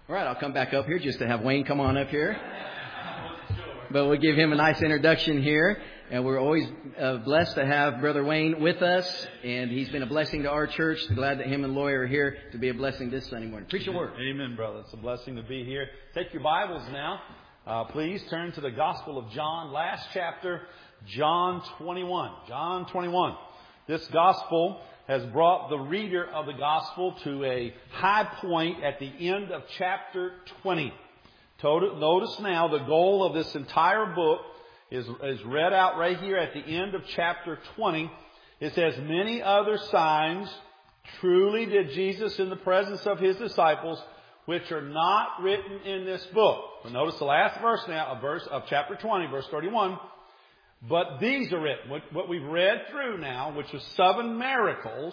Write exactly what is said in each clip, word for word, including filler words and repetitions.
All right, I'll come back up here just to have Wayne come on up here. But we'll give him a nice introduction here. And we're always uh, blessed to have Brother Wayne with us. And he's been a blessing to our church. Glad that him and Loy are here to be a blessing this Sunday morning. Preach your word. Amen, brother. It's a blessing to be here. Take your Bibles now. Uh, please turn to the Gospel of John, last chapter, John twenty-one. John twenty-one. This Gospel has brought the reader of the Gospel to a high point at the end of chapter twenty. Notice now the goal of this entire book is, is read out right here at the end of chapter twenty. It says, many other signs truly did Jesus in the presence of His disciples, which are not written in this book. But notice the last verse now, of verse of chapter twenty, verse thirty-one. But these are written. What, what we've read through now, which is seven miracles,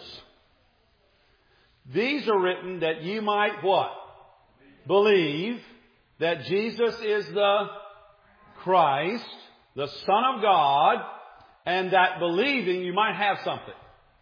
these are written that you might what? Believe that Jesus is the Christ, the Son of God, and that believing you might have something.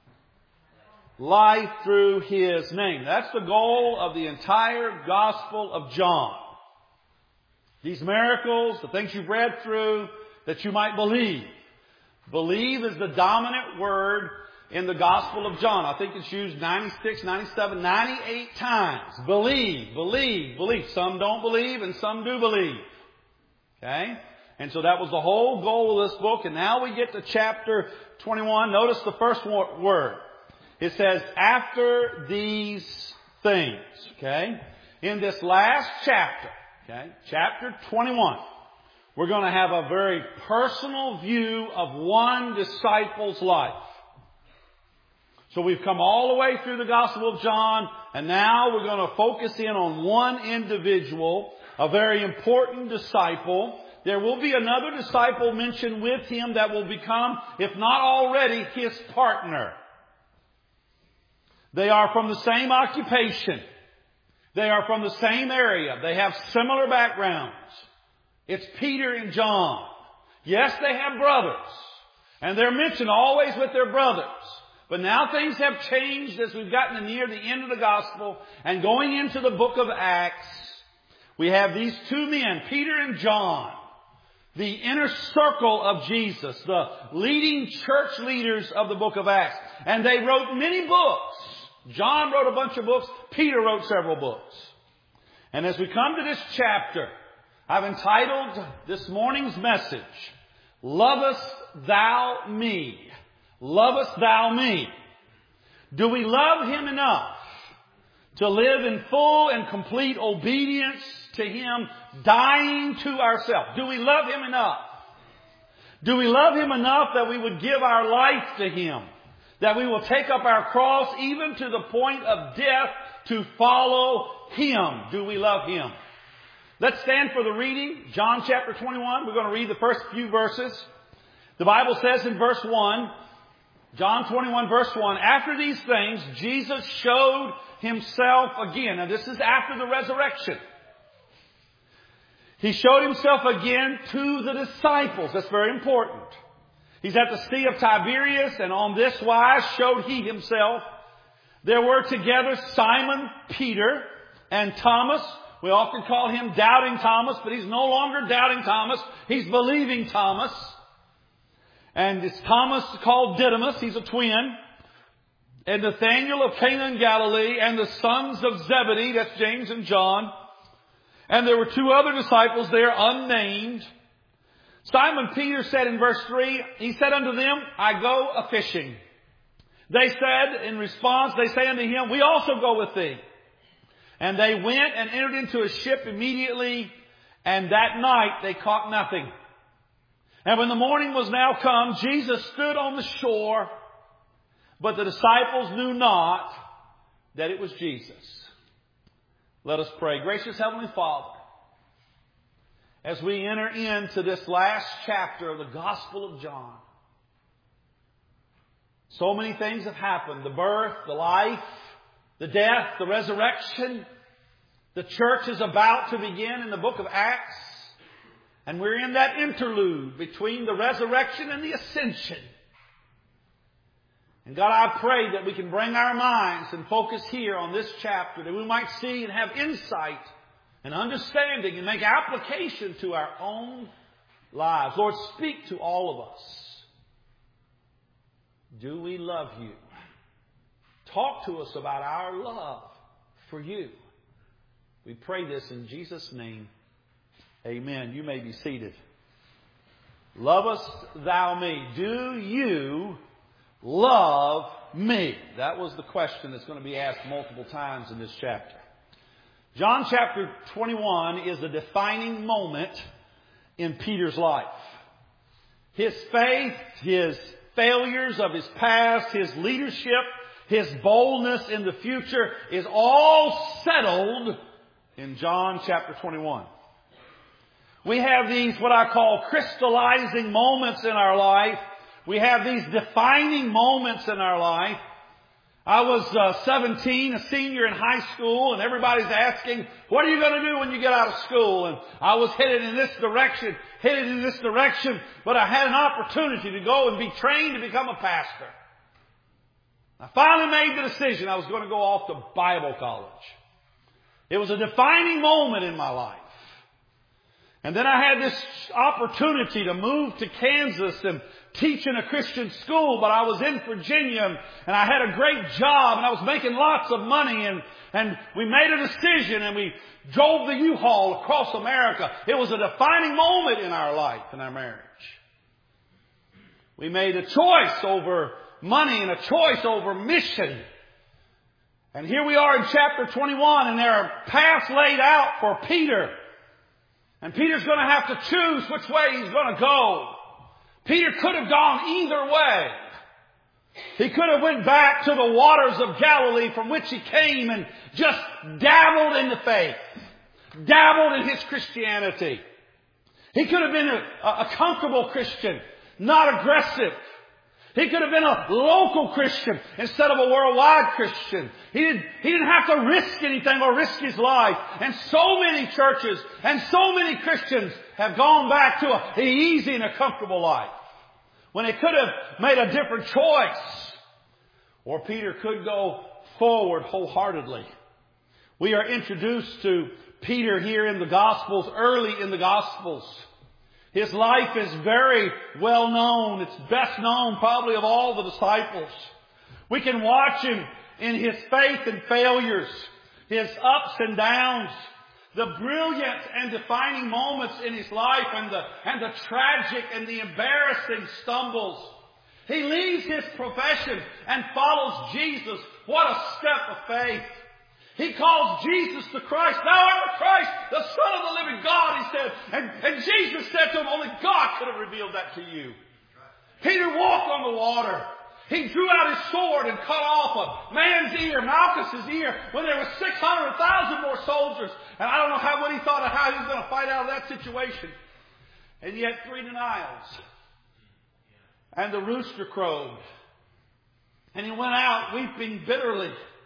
Life through His name. That's the goal of the entire Gospel of John. These miracles, the things you've read through, that you might believe. Believe is the dominant word in the Gospel of John. I think it's used ninety-six, ninety-seven, ninety-eight times. Believe, believe, believe. Some don't believe and some do believe. Okay? And so that was the whole goal of this book. And now we get to chapter twenty-one. Notice the first word. It says, after these things. Okay? In this last chapter, okay, chapter twenty-one, we're going to have a very personal view of one disciple's life. So we've come all the way through the Gospel of John, and now we're going to focus in on one individual, a very important disciple. There will be another disciple mentioned with him that will become, if not already, his partner. They are from the same occupation. They are from the same area. They have similar backgrounds. It's Peter and John. Yes, they have brothers. And they're mentioned always with their brothers. But now things have changed as we've gotten near the end of the Gospel. And going into the book of Acts, we have these two men, Peter and John, the inner circle of Jesus, the leading church leaders of the book of Acts. And they wrote many books. John wrote a bunch of books. Peter wrote several books. And as we come to this chapter, I've entitled this morning's message, Lovest Thou Me? Lovest Thou Me? Do we love Him enough to live in full and complete obedience to Him, dying to ourselves? Do we love Him enough? Do we love Him enough that we would give our life to Him? That we will take up our cross even to the point of death to follow Him? Do we love Him? Let's stand for the reading. John chapter twenty-one. We're going to read the first few verses. The Bible says in verse one, John twenty-one verse one, after these things, Jesus showed Himself again. Now this is after the resurrection. He showed Himself again to the disciples. That's very important. He's at the Sea of Tiberias, and on this wise showed He Himself. There were together Simon Peter and Thomas. We often call him Doubting Thomas, but he's no longer Doubting Thomas. He's Believing Thomas. And it's Thomas called Didymus. He's a twin. And Nathanael of Cana in Galilee, and the sons of Zebedee. That's James and John. And there were two other disciples there, unnamed. Simon Peter said in verse three, he said unto them, I go a-fishing. They said, in response, they say unto him, we also go with thee. And they went and entered into a ship immediately, and that night they caught nothing. And when the morning was now come, Jesus stood on the shore, but the disciples knew not that it was Jesus. Let us pray. Gracious Heavenly Father, as we enter into this last chapter of the Gospel of John, so many things have happened. The birth, the life, the death, the resurrection. The church is about to begin in the book of Acts. And we're in that interlude between the resurrection and the ascension. And God, I pray that we can bring our minds and focus here on this chapter, that we might see and have insight and understanding and make application to our own lives. Lord, speak to all of us. Do we love you? Talk to us about our love for you. We pray this in Jesus' name. Amen. You may be seated. Lovest thou me? Do you love me? That was the question that's going to be asked multiple times in this chapter. John chapter twenty-one is a defining moment in Peter's life. His faith, his failures of his past, his leadership, his boldness in the future is all settled in John chapter twenty-one. We have these, what I call, crystallizing moments in our life. We have these defining moments in our life. I was uh, seventeen, a senior in high school, and everybody's asking, what are you going to do when you get out of school? And I was headed in this direction, headed in this direction, but I had an opportunity to go and be trained to become a pastor. I finally made the decision I was going to go off to Bible college. It was a defining moment in my life. And then I had this opportunity to move to Kansas and teach in a Christian school, but I was in Virginia and I had a great job and I was making lots of money, and, and we made a decision and we drove the U-Haul across America. It was a defining moment in our life, in our marriage. We made a choice over money and a choice over mission. And here we are in chapter twenty-one, and there are paths laid out for Peter. And Peter's going to have to choose which way he's going to go. Peter could have gone either way. He could have went back to the waters of Galilee from which he came and just dabbled in the faith. Dabbled in his Christianity. He could have been a, a comfortable Christian, not aggressive. He could have been a local Christian instead of a worldwide Christian. He didn't, he didn't have to risk anything or risk his life. And so many churches and so many Christians have gone back to a, an easy and a comfortable life when they could have made a different choice. Or Peter could go forward wholeheartedly. We are introduced to Peter here in the Gospels, early in the Gospels. His life is very well known. It's best known probably of all the disciples. We can watch him in his faith and failures, his ups and downs, the brilliant and defining moments in his life, and the, and the tragic and the embarrassing stumbles. He leaves his profession and follows Jesus. What a step of faith. He calls Jesus the Christ. Thou art the Christ, the Son of the living God, he said. And, and Jesus said to him, only God could have revealed that to you. Peter walked on the water. He drew out his sword and cut off a man's ear, Malchus's ear, when there were six hundred thousand more soldiers. And I don't know how, what he thought of how he was going to fight out of that situation. And yet three denials. And the rooster crowed. And he went out weeping bitterly.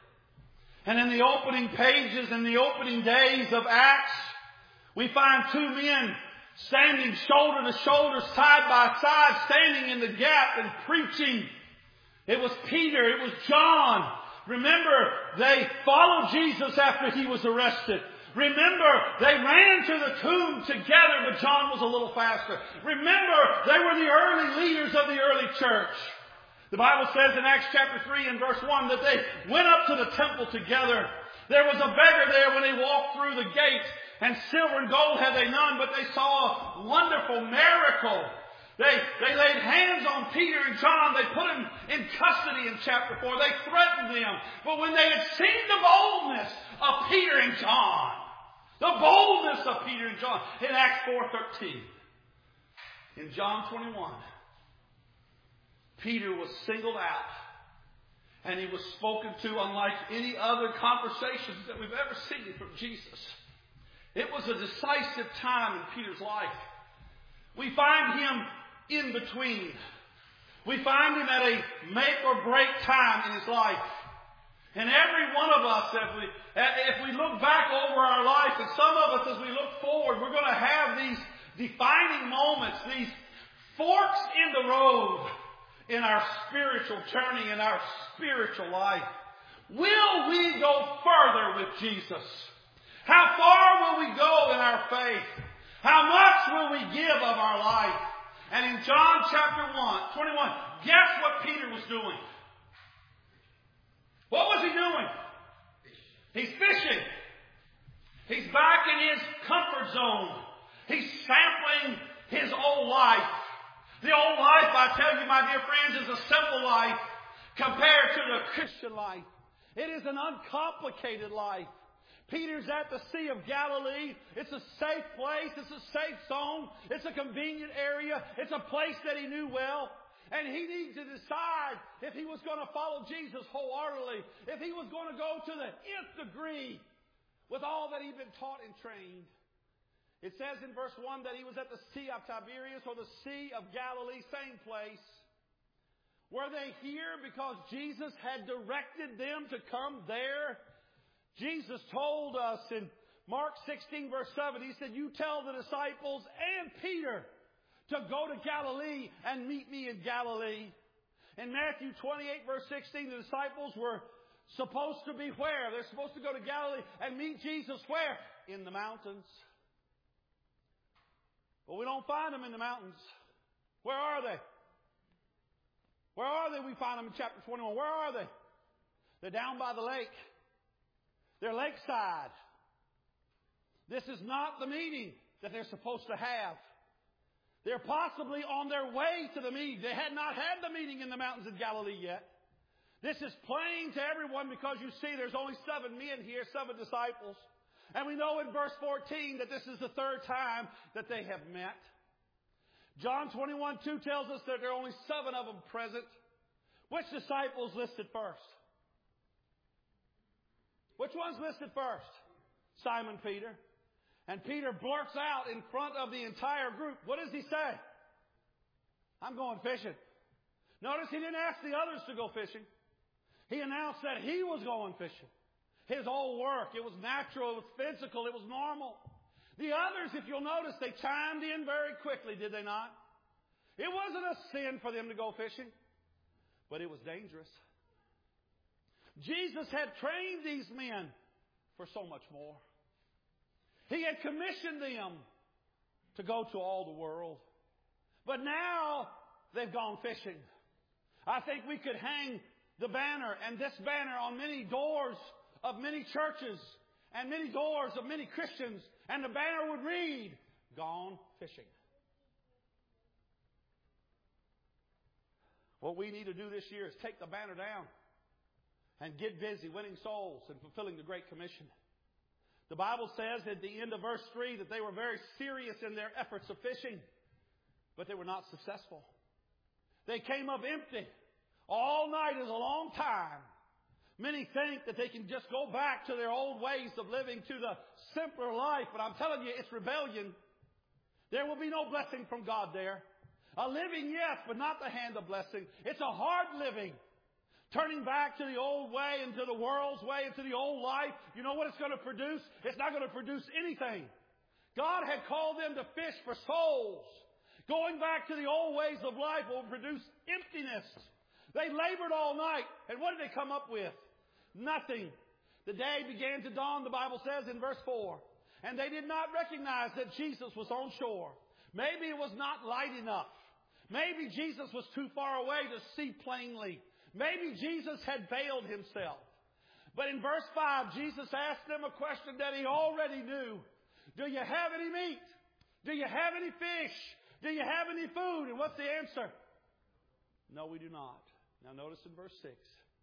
And in the opening pages and the opening days of Acts, we find two men standing shoulder to shoulder, side by side, standing in the gap and preaching. It was Peter, it was John. Remember, they followed Jesus after he was arrested. Remember, they ran to the tomb together, but John was a little faster. Remember, they were the early leaders of the early church. The Bible says in Acts chapter three and verse one that they went up to the temple together. There was a beggar there when they walked through the gates, and silver and gold had they none, but they saw a wonderful miracle. They, they laid hands on Peter and John. They put them in custody in chapter four. They threatened them. But when they had seen the boldness of Peter and John, the boldness of Peter and John in Acts four thirteen, in John twenty-one, Peter was singled out, and he was spoken to unlike any other conversations that we've ever seen from Jesus. It was a decisive time in Peter's life. We find him in between. We find him at a make or break time in his life. And every one of us, if we, if we look back over our life, and some of us as we look forward, we're going to have these defining moments, these forks in the road in our spiritual journey, in our spiritual life. Will we go further with Jesus? How far will we go in our faith? How much will we give of our life? And in John chapter one, twenty-one, guess what Peter was doing? What was he doing? He's fishing. He's back in his comfort zone. He's sampling his old life. The old life, I tell you, my dear friends, is a simple life compared to the Christian life. It is an uncomplicated life. Peter's at the Sea of Galilee. It's a safe place. It's a safe zone. It's a convenient area. It's a place that he knew well. And he needed to decide if he was going to follow Jesus wholeheartedly, if he was going to go to the nth degree with all that he'd been taught and trained. It says in verse one that he was at the Sea of Tiberias, or the Sea of Galilee, same place. Were they here because Jesus had directed them to come there? Jesus told us in Mark sixteen, verse seven, he said, you tell the disciples and Peter to go to Galilee and meet me in Galilee. In Matthew twenty-eight, verse sixteen, the disciples were supposed to be where? They're supposed to go to Galilee and meet Jesus where? In the mountains. But we don't find them in the mountains. Where are they? Where are they? We find them in chapter twenty-one. Where are they? They're down by the lake. They're lakeside. This is not the meeting that they're supposed to have. They're possibly on their way to the meeting. They had not had the meeting in the mountains of Galilee yet. This is plain to everyone because you see there's only seven men here, seven disciples. And we know in verse fourteen that this is the third time that they have met. John twenty-one two tells us that there are only seven of them present. Which disciples listed first? Which one's listed first? Simon Peter. And Peter blurts out in front of the entire group. What does he say? I'm going fishing. Notice he didn't ask the others to go fishing. He announced that he was going fishing. His whole work, it was natural, it was physical, it was normal. The others, if you'll notice, they chimed in very quickly, did they not? It wasn't a sin for them to go fishing, but it was dangerous. Jesus had trained these men for so much more. He had commissioned them to go to all the world. But now they've gone fishing. I think we could hang the banner and this banner on many doors of many churches and many doors of many Christians, and the banner would read, "Gone fishing." What we need to do this year is take the banner down and get busy winning souls and fulfilling the Great Commission. The Bible says at the end of verse three that they were very serious in their efforts of fishing, but they were not successful. They came up empty. All night is a long time. Many think that they can just go back to their old ways of living, to the simpler life, but I'm telling you, it's rebellion. There will be no blessing from God there. A living, yes, but not the hand of blessing. It's a hard living. Turning back to the old way and to the world's way and to the old life, you know what it's going to produce? It's not going to produce anything. God had called them to fish for souls. Going back to the old ways of life will produce emptiness. They labored all night, and what did they come up with? Nothing. The day began to dawn, the Bible says in verse four, and they did not recognize that Jesus was on shore. Maybe it was not light enough. Maybe Jesus was too far away to see plainly. Maybe Jesus had veiled himself. But in verse five, Jesus asked them a question that he already knew. Do you have any meat? Do you have any fish? Do you have any food? And what's the answer? No, we do not. Now notice in verse six.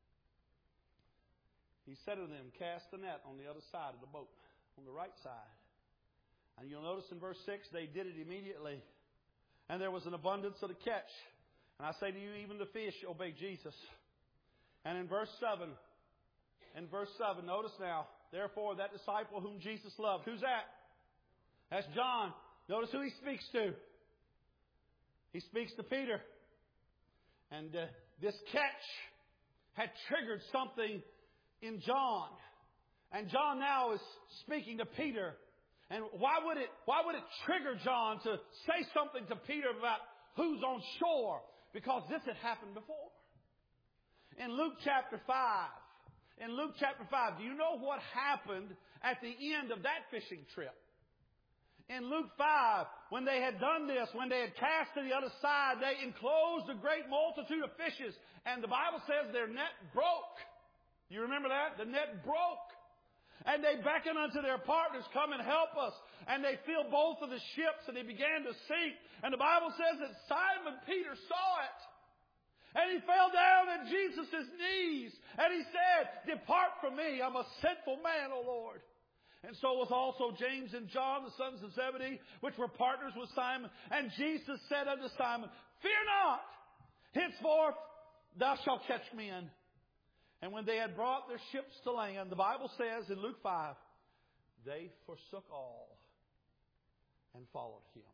He said to them, cast the net on the other side of the boat, on the right side. And you'll notice in verse six, they did it immediately. And there was an abundance of the catch. And I say to you, even the fish obey Jesus. And in verse seven, in verse seven, notice now, therefore that disciple whom Jesus loved, who's that? That's John. Notice who he speaks to. He speaks to Peter. And uh, this catch had triggered something in John. And John now is speaking to Peter. And why would it, why would it trigger John to say something to Peter about who's on shore? Because this had happened before. In Luke chapter five, In Luke chapter five, do you know what happened at the end of that fishing trip? In Luke five, when they had done this, when they had cast to the other side, they enclosed a great multitude of fishes. And the Bible says their net broke. You remember that? The net broke. And they beckoned unto their partners, come and help us. And they filled both of the ships and they began to sink. And the Bible says that Simon Peter saw it. And he fell down at Jesus' knees. And he said, depart from me. I'm a sinful man, O Lord. And so was also James and John, the sons of Zebedee, which were partners with Simon. And Jesus said unto Simon, fear not. Henceforth thou shalt catch men. And when they had brought their ships to land, the Bible says in Luke five, they forsook all and followed him.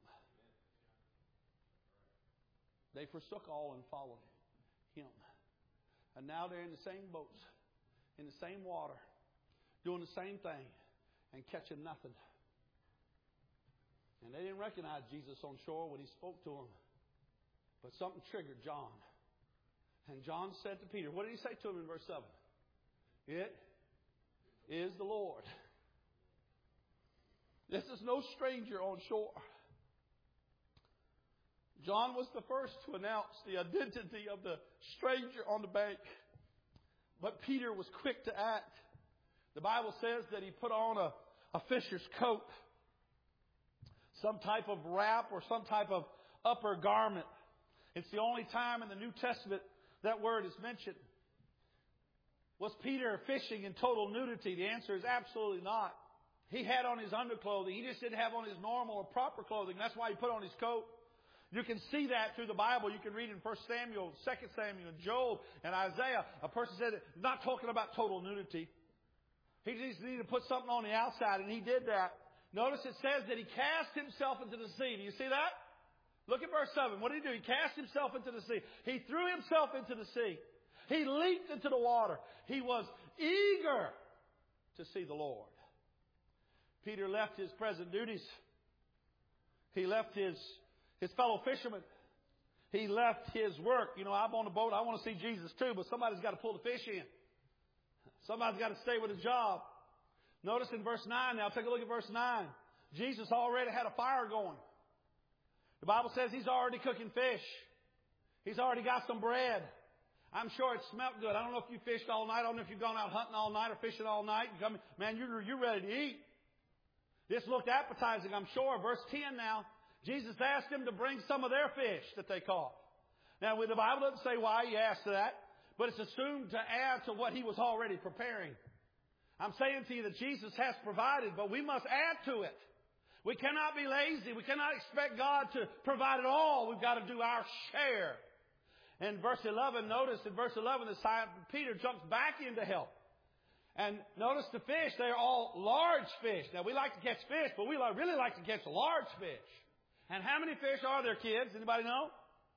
They forsook all and followed him. And now they're in the same boats, in the same water, doing the same thing and catching nothing. And they didn't recognize Jesus on shore when he spoke to them. But something triggered John. And John said to Peter, what did he say to him in verse seven? It is the Lord. This is no stranger on shore. John was the first to announce the identity of the stranger on the bank. But Peter was quick to act. The Bible says that he put on a, a fisher's coat, some type of wrap or some type of upper garment. It's the only time in the New Testament that word is mentioned. Was Peter fishing in total nudity? The answer is absolutely not. He had on his underclothing. He just didn't have on his normal or proper clothing. That's why he put on his coat. You can see that through the Bible. You can read in First Samuel, Second Samuel, Job, and Isaiah. A person said, not talking about total nudity. He just needed to put something on the outside, and he did that. Notice it says that he cast himself into the sea. Do you see that? Look at verse seven. What did he do? He cast himself into the sea. He threw himself into the sea. He leaped into the water. He was eager to see the Lord. Peter left his present duties. He left his, his fellow fishermen. He left his work. You know, I'm on the boat. I want to see Jesus too, but somebody's got to pull the fish in. Somebody's got to stay with his job. Notice in verse nine now, take a look at verse nine. Jesus already had a fire going. The Bible says he's already cooking fish. He's already got some bread. I'm sure it smelled good. I don't know if you fished all night. I don't know if you've gone out hunting all night or fishing all night. You come, man, you're, you're ready to eat. This looked appetizing, I'm sure. Verse ten now. Jesus asked them to bring some of their fish that they caught. Now, the Bible doesn't say why he asked that, but it's assumed to add to what he was already preparing. I'm saying to you that Jesus has provided, but we must add to it. We cannot be lazy. We cannot expect God to provide it all. We've got to do our share. In verse eleven, notice in verse eleven, the Simon Peter jumps back in to help. And notice the fish, they're all large fish. Now, we like to catch fish, but we really like to catch large fish. And how many fish are there, kids? Anybody know?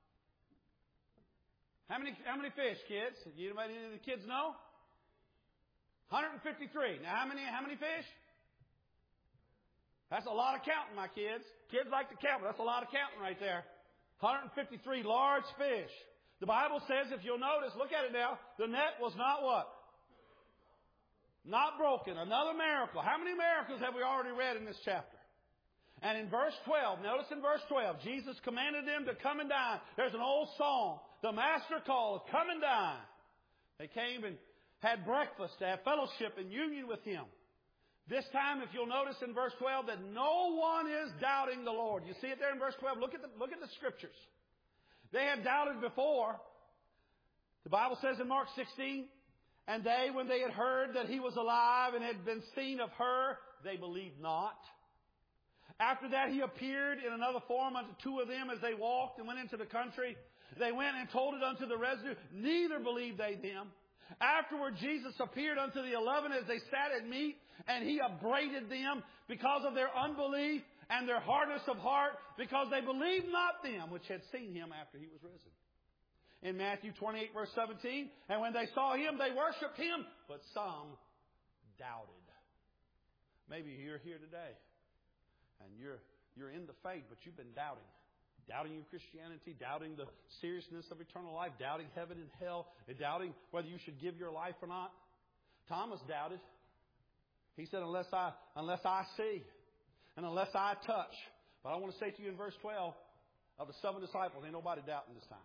How many, how many fish, kids? Anybody, any of the kids know? one hundred fifty-three. Now, how many, how many fish? That's a lot of counting, my kids. Kids like to count, but that's a lot of counting right there. one hundred fifty-three large fish. The Bible says, if you'll notice, look at it now, the net was not what? Not broken. Another miracle. How many miracles have we already read in this chapter? And in verse twelve, notice in verse twelve, Jesus commanded them to come and dine. There's an old song. The Master called, come and dine. They came and had breakfast to have fellowship and union with Him. This time, if you'll notice in verse twelve, that no one is doubting the Lord. You see it there in verse twelve? Look at the, look at the scriptures. They had doubted before. The Bible says in Mark sixteen, and they, when they had heard that He was alive and had been seen of her, they believed not. After that, He appeared in another form unto two of them as they walked and went into the country. They went and told it unto the residue. Neither believed they Him. Afterward, Jesus appeared unto the eleven as they sat at meat, and He upbraided them because of their unbelief and their hardness of heart, because they believed not them which had seen Him after He was risen. In Matthew twenty-eight, verse seventeen, and when they saw Him, they worshipped Him, but some doubted. Maybe you're here today, and you're you're in the faith, but you've been doubting. Doubting your Christianity, doubting the seriousness of eternal life, doubting heaven and hell, and doubting whether you should give your life or not. Thomas doubted. He said, unless I, unless I see and unless I touch. But I want to say to you in verse twelve, of the seven disciples, ain't nobody doubting this time.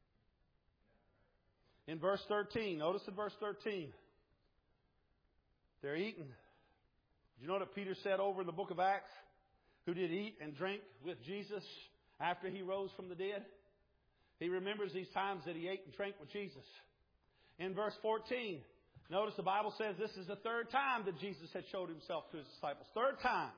In verse thirteen, notice in verse thirteen, they're eating. Did you know that Peter said over in the book of Acts, who did eat and drink with Jesus after He rose from the dead? He remembers these times that He ate and drank with Jesus. In verse fourteen, notice the Bible says this is the third time that Jesus had showed Himself to His disciples. Third time.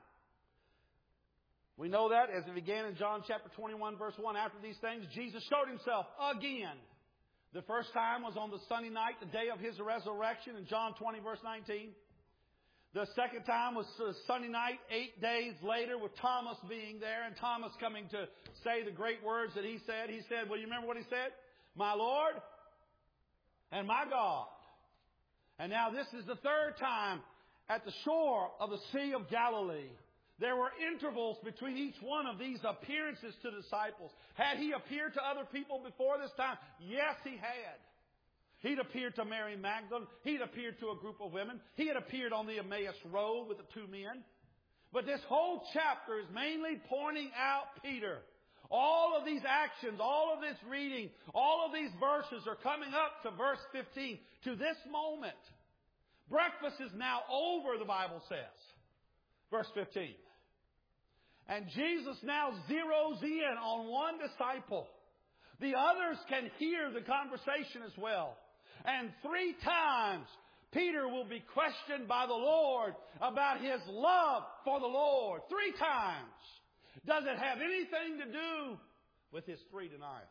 We know that as it began in John chapter twenty-one, verse one. After these things, Jesus showed Himself again. The first time was on the Sunday night, the day of His resurrection, in John twenty, verse nineteen. The second time was Sunday night, eight days later, with Thomas being there, and Thomas coming to say the great words that he said. He said, well, you remember what he said? My Lord and my God. And now this is the third time at the shore of the Sea of Galilee. There were intervals between each one of these appearances to disciples. Had He appeared to other people before this time? Yes, He had. He'd appeared to Mary Magdalene. He'd appeared to a group of women. He had appeared on the Emmaus Road with the two men. But this whole chapter is mainly pointing out Peter. All of these actions, all of this reading, all of these verses are coming up to verse fifteen, to this moment. Breakfast is now over, the Bible says. Verse fifteen. And Jesus now zeroes in on one disciple. The others can hear the conversation as well. And three times Peter will be questioned by the Lord about his love for the Lord. Three times. Does it have anything to do with his three denials?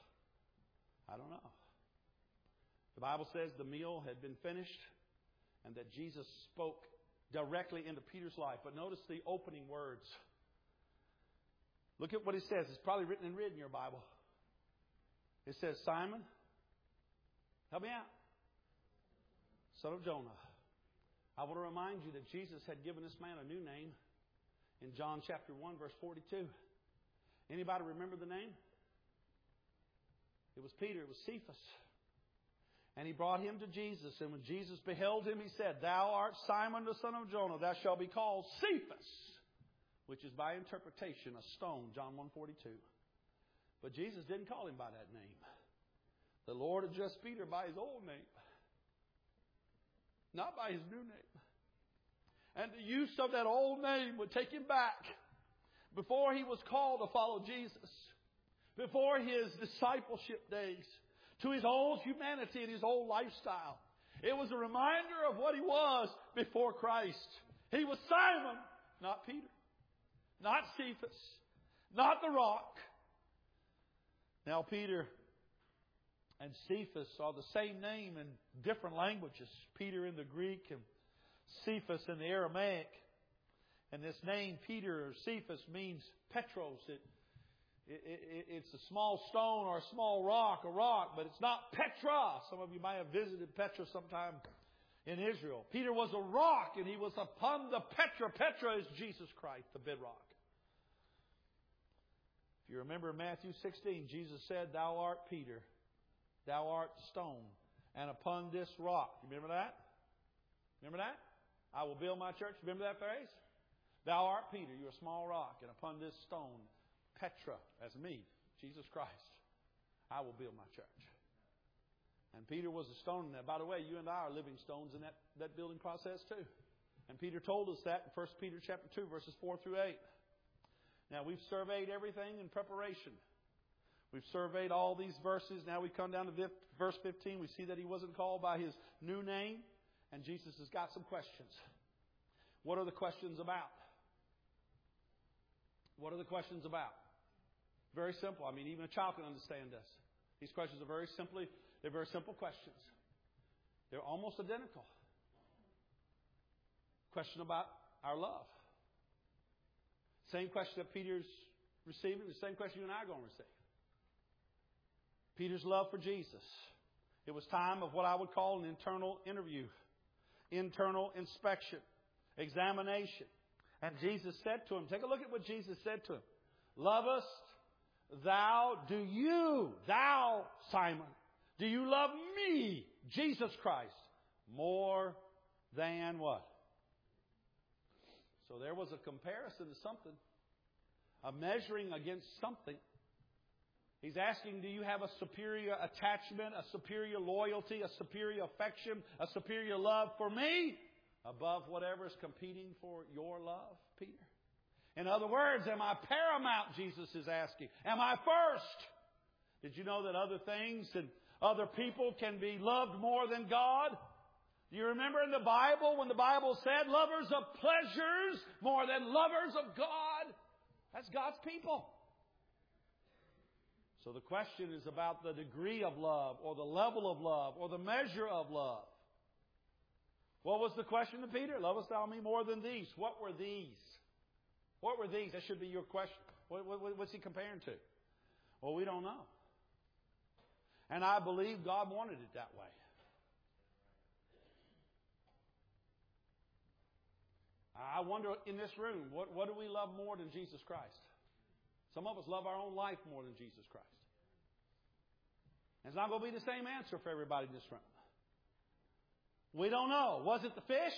I don't know. The Bible says the meal had been finished and that Jesus spoke directly into Peter's life. But notice the opening words. Look at what He says. It's probably written in red in your Bible. It says, Simon, help me out, son of Jonah. I want to remind you that Jesus had given this man a new name in John chapter one, verse forty-two. Anybody remember the name? It was Peter. It was Cephas. And He brought him to Jesus. And when Jesus beheld him, He said, Thou art Simon the son of Jonah. Thou shalt be called Cephas, which is by interpretation a stone. John one forty-two. But Jesus didn't call him by that name. The Lord addressed Peter by his old name, not by his new name. And the use of that old name would take him back before he was called to follow Jesus, before his discipleship days, to his old humanity and his old lifestyle. It was a reminder of what he was before Christ. He was Simon, not Peter, not Cephas, not the rock. Now, Peter and Cephas are the same name in different languages. Peter in the Greek and Cephas in the Aramaic. And this name, Peter or Cephas, means Petros. It, it, it, it's a small stone or a small rock, a rock, but it's not Petra. Some of you might have visited Petra sometime in Israel. Peter was a rock, and he was upon the Petra. Petra is Jesus Christ, the bedrock. If you remember in Matthew sixteen, Jesus said, Thou art Peter, thou art stone, and upon this rock. You remember that? Remember that? I will build my church. Remember that phrase? Thou art Peter, you're a small rock, and upon this stone, Petra, as me, Jesus Christ, I will build my church. And Peter was a stone in that. By the way, you and I are living stones in that, that building process too. And Peter told us that in First Peter chapter two, verses four through eight. Now, we've surveyed everything in preparation. We've surveyed all these verses. Now we come down to verse fifteen. We see that he wasn't called by his new name. And Jesus has got some questions. What are the questions about? What are the questions about? Very simple. I mean, even a child can understand this. These questions are very simply, they're very simple questions. They're almost identical. Question about our love. Same question that Peter's receiving, the same question you and I are going to receive. Peter's love for Jesus. It was time of what I would call an internal interview, internal inspection, examination. And Jesus said to him, take a look at what Jesus said to him. Lovest thou, do you, thou, Simon, do you love me, Jesus Christ, more than what? So there was a comparison to something. A measuring against something. He's asking, do you have a superior attachment, a superior loyalty, a superior affection, a superior love for me above whatever is competing for your love, Peter? In other words, am I paramount, Jesus is asking? Am I first? Did you know that other things and other people can be loved more than God? Do you remember in the Bible when the Bible said lovers of pleasures more than lovers of God? That's God's people. So the question is about the degree of love or the level of love or the measure of love. What was the question to Peter? Lovest thou me more than these? What were these? What were these? That should be your question. What, what, what's he comparing to? Well, we don't know. And I believe God wanted it that way. I wonder in this room, what, what do we love more than Jesus Christ? Some of us love our own life more than Jesus Christ. And it's not going to be the same answer for everybody in this room. We don't know. Was it the fish?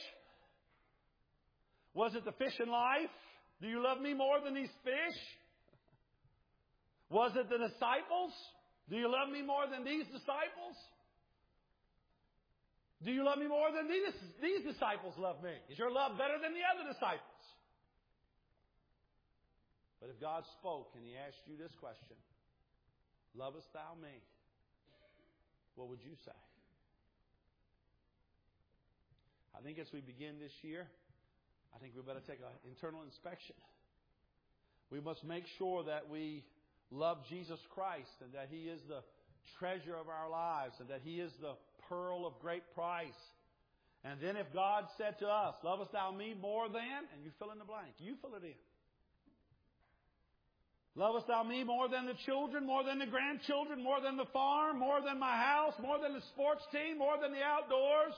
Was it the fish in life? Do you love me more than these fish? Was it the disciples? Do you love me more than these disciples? Do you love me more than these, these disciples love me? Is your love better than the other disciples? But if God spoke and He asked you this question, lovest thou me? What would you say? I think as we begin this year, I think we better take an internal inspection. We must make sure that we love Jesus Christ and that He is the treasure of our lives and that He is the pearl of great price. And then if God said to us, lovest thou me more than, and you fill in the blank, you fill it in. Lovest thou me more than the children, more than the grandchildren, more than the farm, more than my house, more than the sports team, more than the outdoors?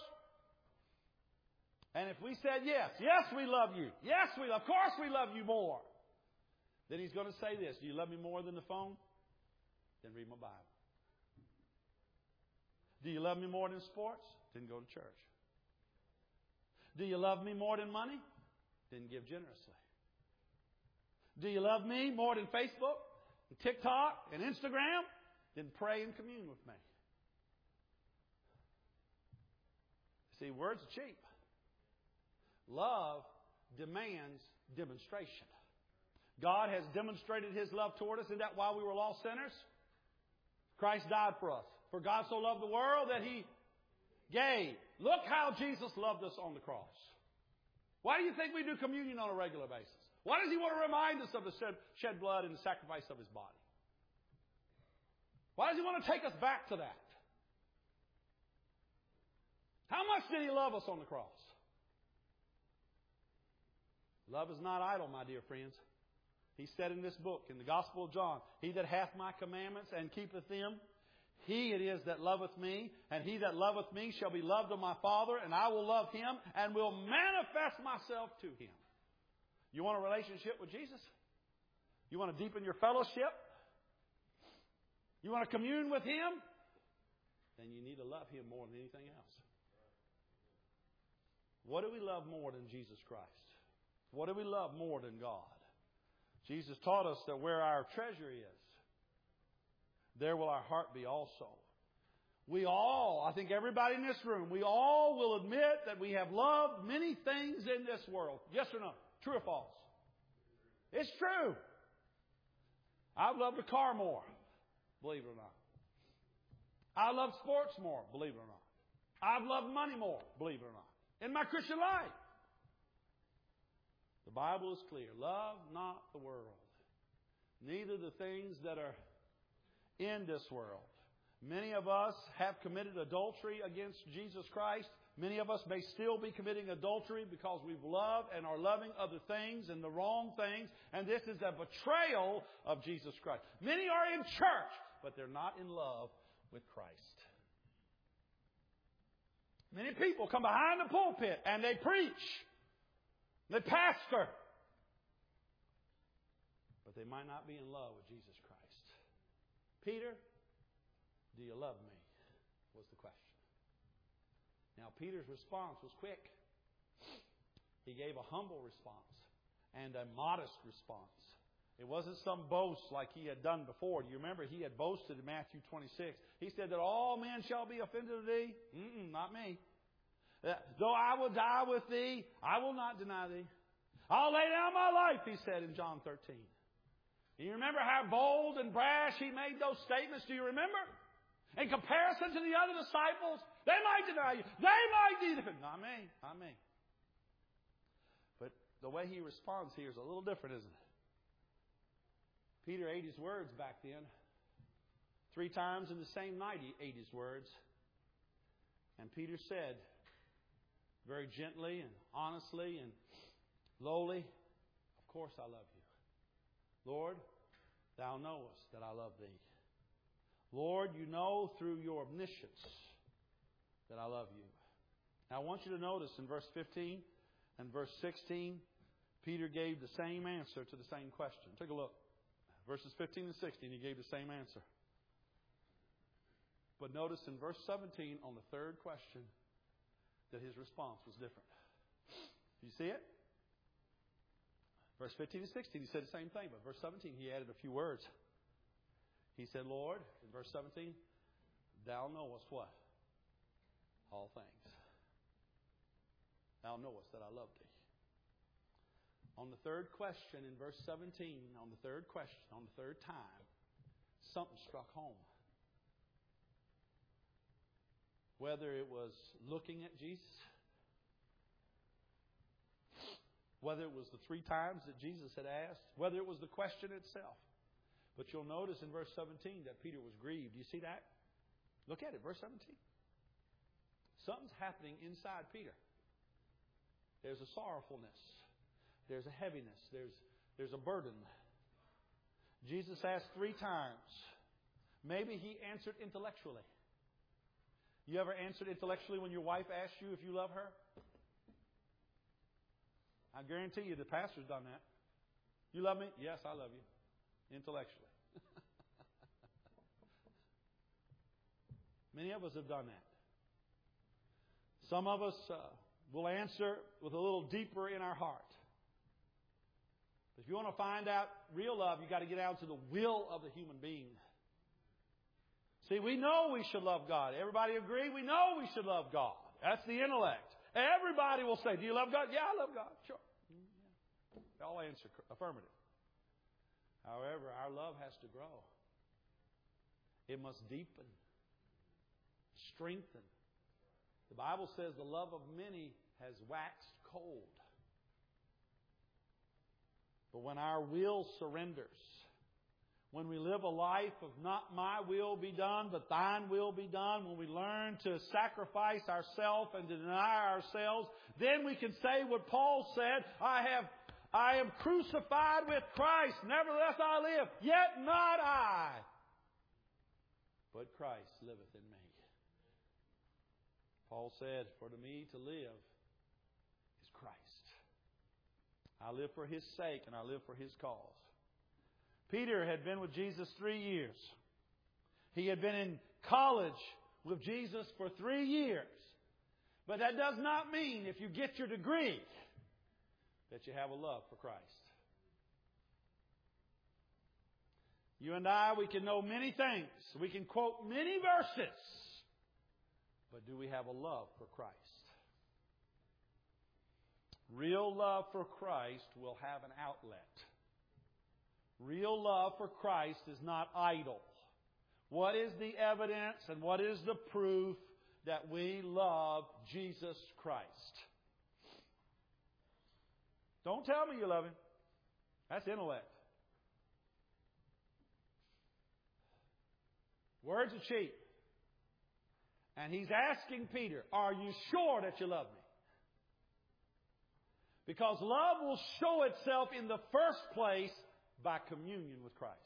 And if we said yes, yes we love you, yes we love, of course we love you more, then He's going to say this, do you love me more than the phone? Then read my Bible. Do you love me more than sports? Then go to church. Do you love me more than money? Then give generously. Do you love me more than Facebook, and TikTok, and Instagram? Then pray and commune with me. See, words are cheap. Love demands demonstration. God has demonstrated His love toward us, and that while we were lost sinners, Christ died for us. For God so loved the world that He gave. Look how Jesus loved us on the cross. Why do you think we do communion on a regular basis? Why does He want to remind us of the shed, shed blood and the sacrifice of His body? Why does He want to take us back to that? How much did He love us on the cross? Love is not idle, my dear friends. He said in this book, in the Gospel of John, He that hath my commandments and keepeth them, he it is that loveth me, and he that loveth me shall be loved of my Father, and I will love him and will manifest myself to him. You want a relationship with Jesus? You want to deepen your fellowship? You want to commune with Him? Then you need to love Him more than anything else. What do we love more than Jesus Christ? What do we love more than God? Jesus taught us that where our treasure is, there will our heart be also. We all, I think everybody in this room, we all will admit that we have loved many things in this world. Yes or no? True or false? It's true. I've loved a car more, believe it or not. I love sports more, believe it or not. I've loved money more, believe it or not. In my Christian life. The Bible is clear. Love not the world, neither the things that are in this world. Many of us have committed adultery against Jesus Christ. Many of us may still be committing adultery because we've loved and are loving other things and the wrong things. And this is a betrayal of Jesus Christ. Many are in church, but they're not in love with Christ. Many people come behind the pulpit and they preach. They pastor. But they might not be in love with Jesus Christ. Peter, do you love me? Was the question. Now, Peter's response was quick. He gave a humble response and a modest response. It wasn't some boast like he had done before. Do you remember he had boasted in Matthew twenty-six? He said that all men shall be offended of thee. Mm-mm, not me. Though I will die with thee, I will not deny thee. I'll lay down my life, he said in John thirteen. Do you remember how bold and brash he made those statements? Do you remember? In comparison to the other disciples, they might deny you. They might do it. Not me. Not me. But the way he responds here is a little different, isn't it? Peter ate his words back then. Three times in the same night he ate his words. And Peter said, very gently and honestly and lowly, of course I love you. Lord, thou knowest that I love thee. Lord, you know through your omniscience that I love you. Now I want you to notice in verse fifteen and verse sixteen, Peter gave the same answer to the same question. Take a look. Verses fifteen and sixteen, he gave the same answer. But notice in verse seventeen, on the third question, that his response was different. Do you see it? Verse fifteen and sixteen, he said the same thing. But verse seventeen, he added a few words. He said, Lord, in verse seventeen, thou knowest what? All things. Thou knowest that I love thee. On the third question in verse seventeen, on the third question, on the third time, something struck home. Whether it was looking at Jesus, whether it was the three times that Jesus had asked, whether it was the question itself. But you'll notice in verse seventeen that Peter was grieved. Do you see that? Look at it, verse seventeen. Something's happening inside Peter. There's a sorrowfulness. There's a heaviness. There's, there's a burden. Jesus asked three times. Maybe he answered intellectually. You ever answered intellectually when your wife asks you if you love her? I guarantee you the pastor's done that. You love me? Yes, I love you. Intellectually. Many of us have done that. Some of us uh, will answer with a little deeper in our heart. But if you want to find out real love, you've got to get out to the will of the human being. See, we know we should love God. Everybody agree? We know we should love God. That's the intellect. Everybody will say, do you love God? Yeah, I love God. Sure. Yeah. They all answer affirmative. However, our love has to grow. It must deepen, strengthen. The Bible says the love of many has waxed cold. But when our will surrenders, when we live a life of not my will be done, but thine will be done, when we learn to sacrifice ourselves and to deny ourselves, then we can say what Paul said, I have, I am crucified with Christ, nevertheless I live, yet not I, but Christ liveth in me. Paul said, for to me to live is Christ. I live for His sake and I live for His cause. Peter had been with Jesus three years. He had been in college with Jesus for three years. But that does not mean if you get your degree that you have a love for Christ. You and I, we can know many things. We can quote many verses. But do we have a love for Christ? Real love for Christ will have an outlet. Real love for Christ is not idle. What is the evidence and what is the proof that we love Jesus Christ? Don't tell me you love Him. That's intellect. Words are cheap. And He's asking Peter, are you sure that you love me? Because love will show itself in the first place by communion with Christ.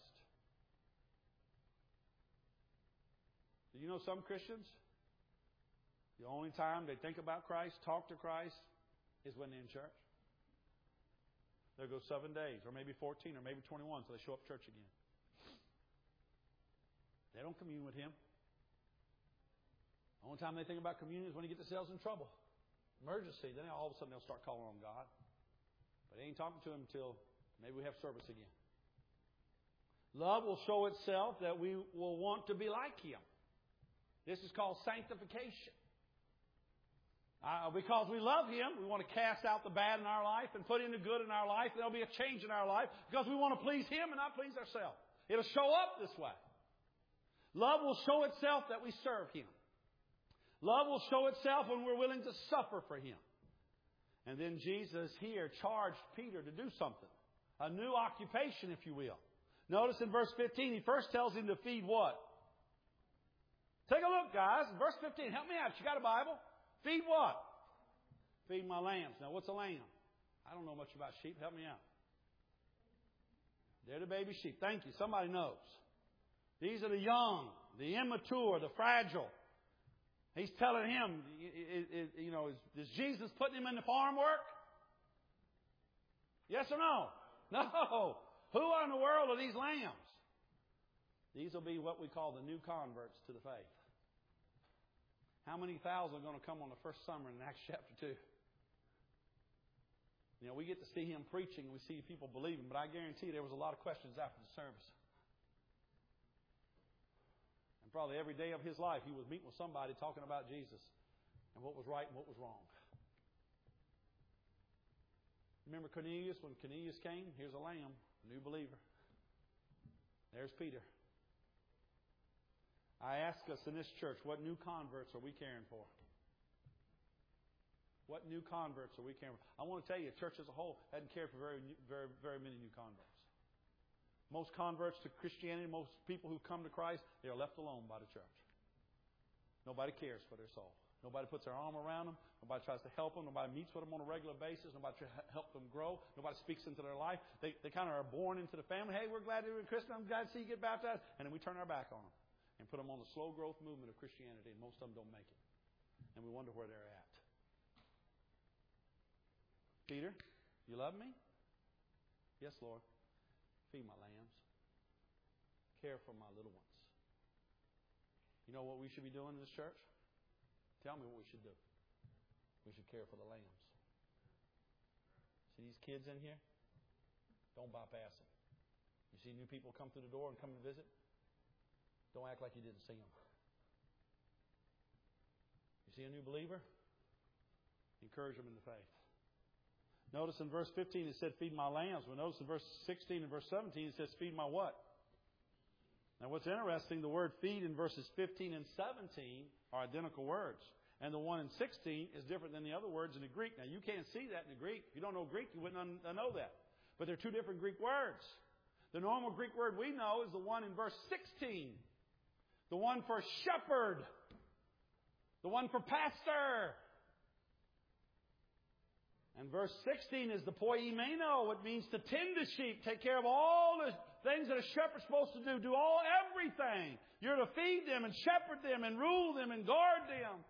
Do you know some Christians? The only time they think about Christ, talk to Christ, is when they're in church. They'll go seven days, or maybe fourteen, or maybe twenty-one, until they show up at church again. They don't commune with Him. The only time they think about communion is when they get themselves in trouble. emergency, then all of a sudden they'll start calling on God. But they ain't talking to Him until maybe we have service again. Love will show itself that we will want to be like Him. This is called sanctification. Uh, because we love Him, we want to cast out the bad in our life and put in the good in our life. There'll be a change in our life because we want to please Him and not please ourselves. It'll show up this way. Love will show itself that we serve Him. Love will show itself when we're willing to suffer for Him. And then Jesus here charged Peter to do something. A new occupation, if you will. Notice in verse fifteen, He first tells him to feed what? Take a look, guys. Verse fifteen. Help me out. You got a Bible? Feed what? Feed my lambs. Now, what's a lamb? I don't know much about sheep. Help me out. They're the baby sheep. Thank you. Somebody knows. These are the young, the immature, the fragile. He's telling him, you know, is, is Jesus putting him in the farm work? Yes or no? No. Who in the world are these lambs? These will be what we call the new converts to the faith. How many thousand are going to come on the first summer in Acts chapter two? You know, we get to see him preaching. We see people believing. But I guarantee there was a lot of questions after the service. And probably every day of his life he was meeting with somebody talking about Jesus and what was right and what was wrong. Remember Cornelius? When Cornelius came, here's a lamb, a new believer. There's Peter. I ask us in this church, what new converts are we caring for? What new converts are we caring for? I want to tell you, the church as a whole hasn't cared for very, very, very many new converts. Most converts to Christianity, most people who come to Christ, they are left alone by the church. Nobody cares for their soul. Nobody puts their arm around them. Nobody tries to help them. Nobody meets with them on a regular basis. Nobody tries to help them grow. Nobody speaks into their life. They, they kind of are born into the family. Hey, we're glad you're a Christian. I'm glad to see you get baptized. And then we turn our back on them and put them on the slow growth movement of Christianity. And most of them don't make it. And we wonder where they're at. Peter, you love me? Yes, Lord. Feed my lambs. Care for my little ones. You know what we should be doing in this church? Tell me what we should do. We should care for the lambs. See these kids in here? Don't bypass them. You see new people come through the door and come to visit? Don't act like you didn't see them. You see a new believer? Encourage them in the faith. Notice in verse fifteen it said, feed my lambs. But notice in verse sixteen and verse seventeen it says, feed my what? Now what's interesting, the word feed in verses fifteen and seventeen are identical words. And the one in sixteen is different than the other words in the Greek. Now you can't see that in the Greek. If you don't know Greek, you wouldn't know that. But they're two different Greek words. The normal Greek word we know is the one in verse sixteen. The one for shepherd. The one for pastor. And verse sixteen is the poimeno. It means to tend the sheep. Take care of all the things that a shepherd's supposed to do. Do all, everything. You're to feed them and shepherd them and rule them and guard them.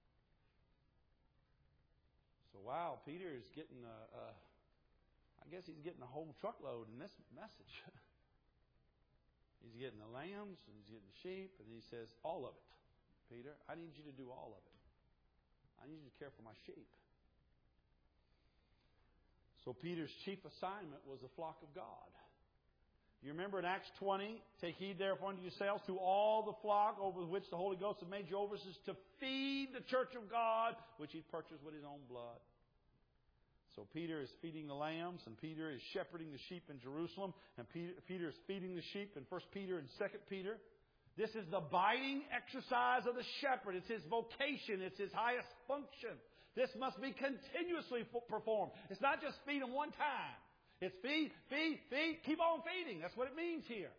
So wow, Peter is getting a, a I guess he's getting a whole truckload in this message. He's getting the lambs and he's getting the sheep. And he says, all of it. Peter, I need you to do all of it. I need you to care for my sheep. So Peter's chief assignment was the flock of God. You remember in Acts twenty, take heed therefore unto yourselves to all the flock over which the Holy Ghost has made you overseers to feed the church of God, which He purchased with His own blood. So Peter is feeding the lambs, and Peter is shepherding the sheep in Jerusalem, and Peter, Peter is feeding the sheep in First Peter and Second Peter. This is the abiding exercise of the shepherd. It's his vocation. It's his highest function. This must be continuously performed. It's not just feed them one time. It's feed, feed, feed, keep on feeding. That's what it means here.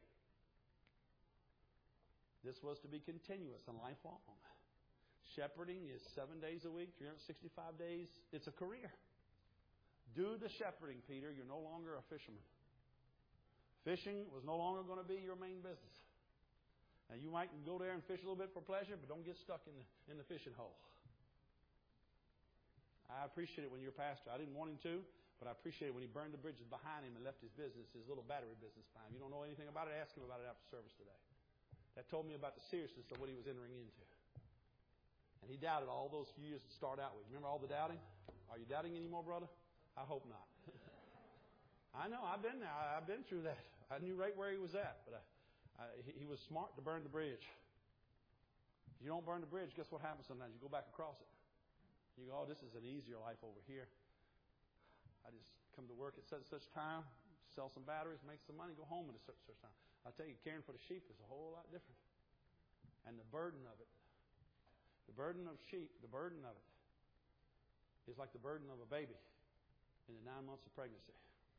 This was to be continuous and lifelong. Shepherding is seven days a week, three hundred sixty-five days. It's a career. Do the shepherding, Peter. You're no longer a fisherman. Fishing was no longer going to be your main business. Now, you might go there and fish a little bit for pleasure, but don't get stuck in the, in the fishing hole. I appreciate it when you're a pastor. I didn't want him to, but I appreciate it when he burned the bridges behind him and left his business, his little battery business behind him. You don't know anything about it? Ask him about it after service today. That told me about the seriousness of what he was entering into. And he doubted all those few years to start out with. Remember all the doubting? Are you doubting anymore, brother? I hope not. I know, I've been there. I've been through that. I knew right where he was at, but I, I, he, he was smart to burn the bridge. If you don't burn the bridge, guess what happens sometimes? You go back across it. You go, oh, this is an easier life over here. I just come to work at such such time, sell some batteries, make some money, go home at a such such time. I tell you, caring for the sheep is a whole lot different. And the burden of it, the burden of sheep, the burden of it is like the burden of a baby in the nine months of pregnancy.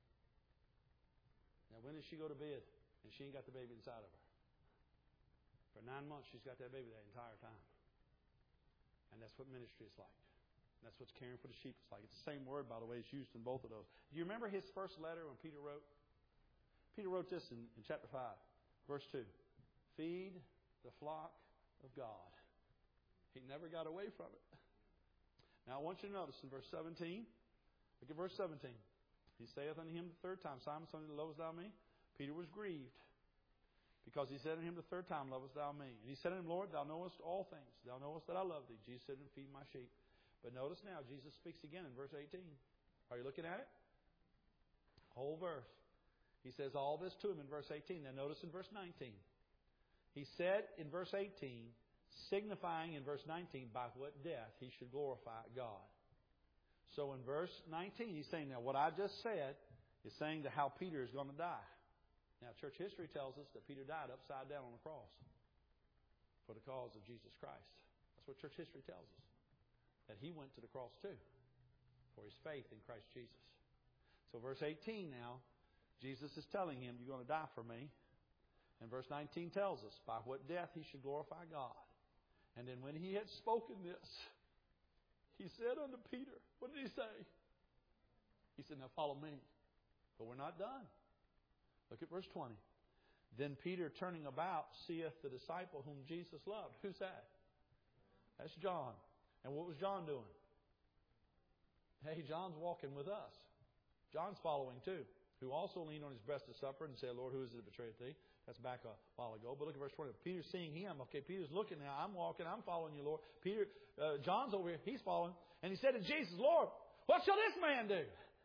Now, when does she go to bed and she ain't got the baby inside of her? For nine months, she's got that baby that entire time. And that's what ministry is like. That's what's caring for the sheep is like. It's the same word, by the way, it's used in both of those. Do you remember his first letter when Peter wrote? Peter wrote this in, in chapter five, verse two. Feed the flock of God. He never got away from it. Now, I want you to notice in verse seventeen. Look at verse seventeen. He saith unto him the third time, Simon, son of the lovest thou me? Peter was grieved, because he said unto him the third time, lovest thou me? And he said unto him, Lord, thou knowest all things. Thou knowest that I love thee. Jesus said, and feed my sheep. But notice now, Jesus speaks again in verse eighteen. Are you looking at it? Whole verse. He says all this to him in verse eighteen. Now notice in verse nineteen. He said in verse eighteen, signifying in verse nineteen by what death he should glorify God. So in verse nineteen, he's saying, now what I just said is saying that how Peter is going to die. Now, church history tells us that Peter died upside down on the cross for the cause of Jesus Christ. That's what church history tells us. That he went to the cross too for his faith in Christ Jesus. So verse eighteen now, Jesus is telling him, you're going to die for me. And verse nineteen tells us by what death he should glorify God. And then when he had spoken this, he said unto Peter, what did he say? He said, now follow me. But we're not done. Look at verse twenty. Then Peter, turning about, seeth the disciple whom Jesus loved. Who's that? That's John. And what was John doing? Hey, John's walking with us. John's following too. Who also leaned on his breast at supper and said, Lord, who is it that betrayed thee? That's back a while ago. But look at verse twenty. Peter's seeing him. Okay, Peter's looking now. I'm walking. I'm following you, Lord. Peter, uh, John's over here. He's following. And he said to Jesus, Lord, what shall this man do?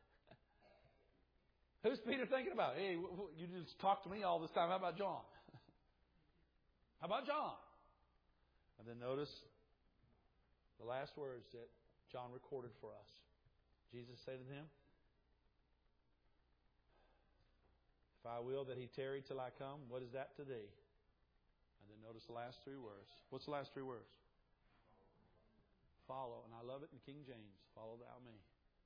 Who's Peter thinking about? Hey, you just talked to me all this time. How about John? How about John? And then notice the last words that John recorded for us. Jesus said to him, if I will that he tarry till I come, what is that to thee? And then notice the last three words. What's the last three words? Follow. And I love it in King James. Follow thou me.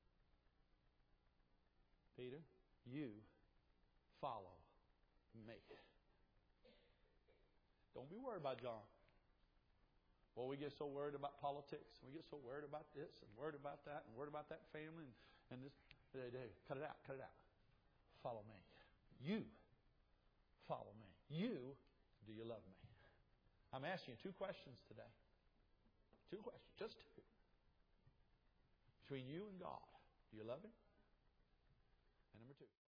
Peter, you follow me. Don't be worried about John. Well, we get so worried about politics. We get so worried about this and worried about that and worried about that family and, and this. They do. Cut it out. Cut it out. Follow me. You follow me. You, do you love me? I'm asking you two questions today. Two questions. Just two. Between you and God. Do you love Him? And number two.